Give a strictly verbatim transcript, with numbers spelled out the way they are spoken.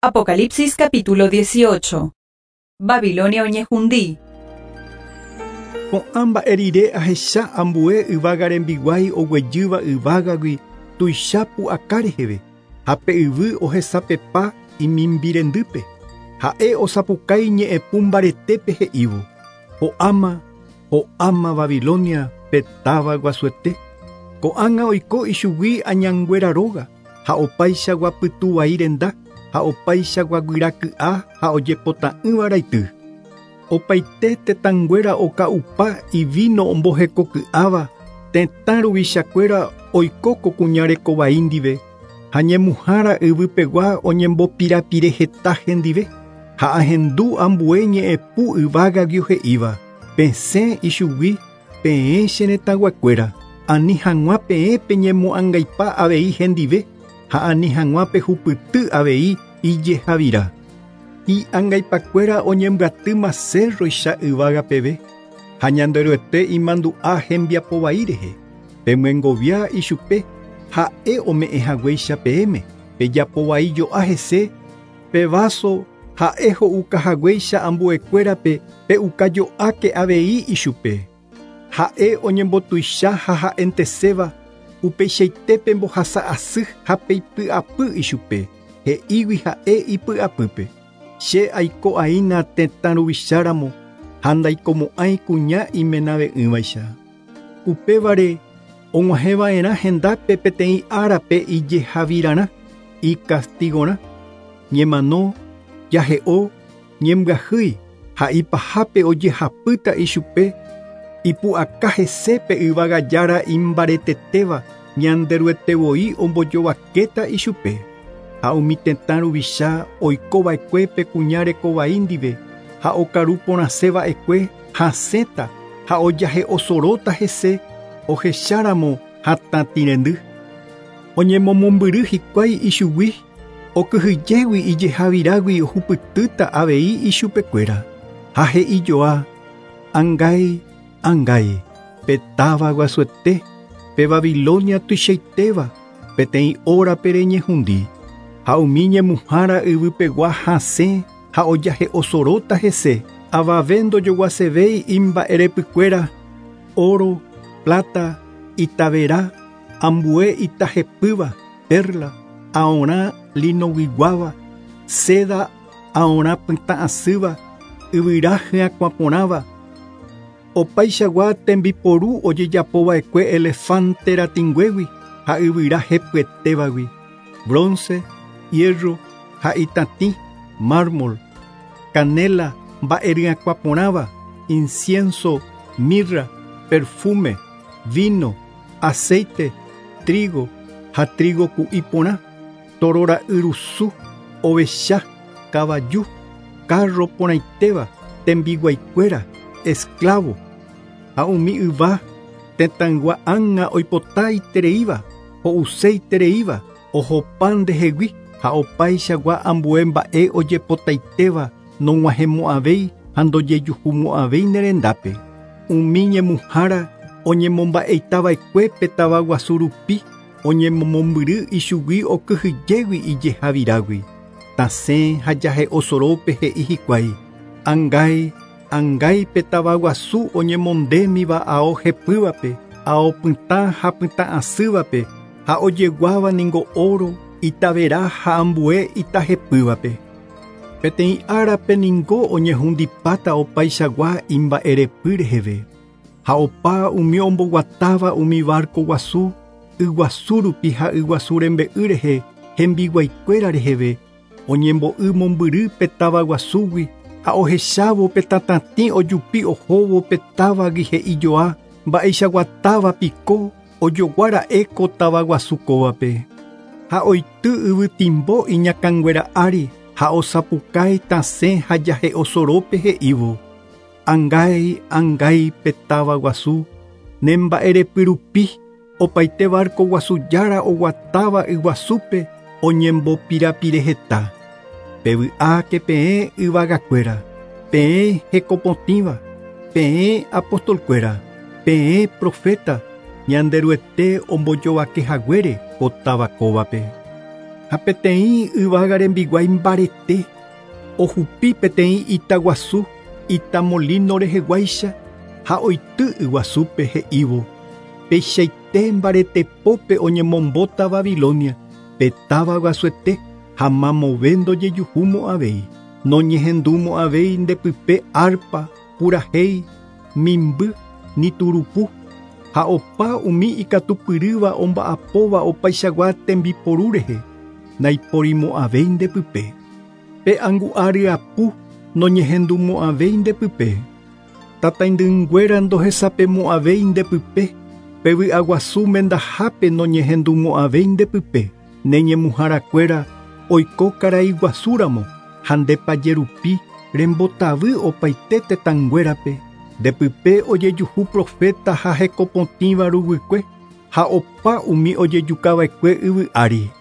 Apocalipsis capítulo dieciocho. Babilonia oñehundí. Ko'ãmba erire ahecha ambue yvága rembiguái oguejýva yvágagui tuicha pu'aka reheve ha pe yvy ohesapepa imimbirendýpe. Ha'e osapukái ñe'ẽpũ mbaretépe he'ívo. Ho'áma, ho'áma Babilonia pe táva guasuete. Ko'ág̃a oiko ichugui añangueraróga ha opaichagua pytu vai renda ha opaichagua guyraky'a ha ojepotã'ỹva raity. Opaite tetãnguéra oka'upa ivino ombohekoky'áva tetã ruvichakuéra oikóko kuñareko vai ndive ha ñemuhára yvypegua oñembopirapire heta hendive ha ahendu ambue ñe'ẽpũ yvágagui he'íva. Pesẽ ichugui peẽ che retãguakuéra ani hag̃ua peẽ peñemo'ãngaipa avei hendive ha ani hag̃ua pehupyty avei ijehavira. Hi'ãngaipakuéra oñembyatýma cerroicha yvága peve ha ñanderyete imandu'a hembiapo vai rehe. Pemyengovia ichupe ha'e ome'ẽhaguéicha peẽme pejapo vai jo'a hese pe vaso ha'e ho'ukahaguéicha ambuekuérape pe ukajo'áke avei ichupe. Ha'e oñembotuicha ha ha'enteséva upeichaitépe mbohasa asy ha peipy'apy ichupe he'ígui ha'e ipy'apýpe. Che aiko'aína tetã ruvicharamo ha ndaikomo'ãi kuña imenave'ỹvaicha. Upévare og̃uahẽva'erã hendápe peteĩ árape ijehavirãrã, ikastigorã, ñemano, jahe'o, ñembyahýi ha ipahápe ojehapýta ichupe ipu'aka hesépe yvágajára imbaretetéva ñanderyetevoi ombojovakéta ichupe. Ha umi tetã ruvicha oikova'ekuépe kuñareko vai ndive ha okaru porãseva'ekue hasẽta ha ojahe osoróta hese ohecharamo hatãtirendy. Oñemomombyry hikuái ichugui okyhyjégui ijehavirágui ohupytýta avei ichupekuéra ha he'ijoa ãngai ãngai pe táva guasuete pe Babilonia tuichaitéva peteĩ órape reñehundí. Ha umi ñemuhára yvypegua hasẽ ha ojahe osoróta hese avave ndojoguasevéi imba'erepykuéra oro, plata, itavera, ambue itahepýva, perla, aorã linoguiguáva, seda, aorã pytã'asýva, yvyra hyakuã porãva. Opaichagua tembiporu ojejapova'ekue elefante ratinguégui ha yvyra hepyetévagui, bronce, hierro ha itatĩ, mármol, canela, mba'eryakua porãva, incienso, mirra, perfume, vino, aceite, trigo ha trigo ku'i porã, torora yrusu, ovecha, kavaju, carro porãitéva, tembiguaikuéra, esclavo. Ha umi yva tetãngua ãnga oipota itereíva, ho'use itereíva, ohopa ndehegui ha opaichagua ambue mba'e ojepotaitéva nog̃uahẽmo'ãvéi ha ndojejuhumo'ãvéi nerendápe. Umi ñemuhára oñemomba'eitava'ekue pe táva guasu rupi oñemomombyry ichugui okyhyjégui ijehavirágui. Tasẽ ha jahe osorópe he'i hikuái ãngai ãngai pe táva guasu oñemondémiva ao hepývape, ao pytã ha pytã'asývape ha ojeguáva ningo oro, itavera ha ambue itahepývape. Peteĩ árape ningo oñehundipáta opaichagua imba'erepy reheve. Ha opa umi omboguatáva umi barco guasu yguasu rupi ha yguasu rembe'y rehe hembiguaikuéra reheve oñembo'y mombyry pe táva guasúgui ha ohechávo pe tatatĩ ojupi ohóvo pe távagui he'ijoa mba'eichaguatáva piko ojoguara'éko táva guasu kóvape. Ha oity yvytimbo iñakãnguéra ári ha osapukái tasẽ ha jahe osorópe he'ívo. Ãngai ãngai pe táva guasu nemba'erepy rupi opaite barco guasujára oguatáva yguasúpe oñembopirapire heta. Pevy'áke peẽ yvagakuéra, peẽ hekopotĩva, peẽ apostolkuéra, peẽ profeta ñanderyete ombojovakehaguére ko táva kóvape. ha peteĩ yvága rembiguái mbarete, ohupi peteĩ itaguasu, itamolino reheguáicha, ha oity yguasúpe he'ívo. Peichaite mbaretepópe oñemombóta Babilonia, petáva guasuete, ha mamovendo jejuhúmo avei. Noñehendúmo avei ndepype arpa, purahéi, mimby, niturupu. Ha opa umi ikatupyrýva omba'apóva opaichagua tembiporu rehe, naiporimo'ãvéi ndepype. Pe angu'a ryapu noñehendúmo'ãvéi ndepype. Tataindynguéra ndohesapemo'ãvéi ndepype. Pe vy'aguasu mendahápe noñehendúmo'ãvéi ndepype. Neñemuhãrakuéra oiko karai guasúramo ha ndepajerupi rembotavy opaite tetãnguérape. Ndepype ojejuhu profeta ha hekopotĩva ruguyke ha opa umi ojejukava'ekue yvy'ári.